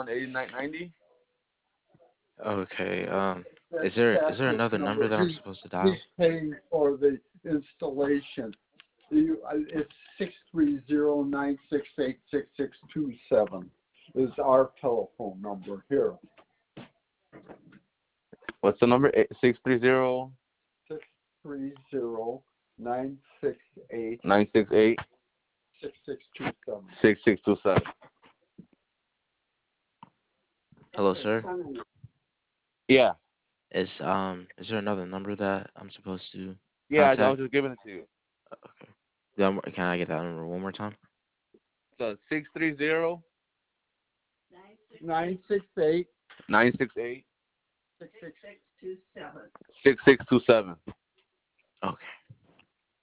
8990. Okay. That's Is there Patrick's another number number. that I'm supposed to He's dial? paying for the installation. It's 630-968-6627 is our telephone number here. What's the number? 630 630-968-6627. 968 6627. Hello, sir. Yeah. Is there another number that I'm supposed to Yeah, I was contact? just giving it to you. Okay. Can I get that number one more time? So 630 968 968 6627. 6627. Okay.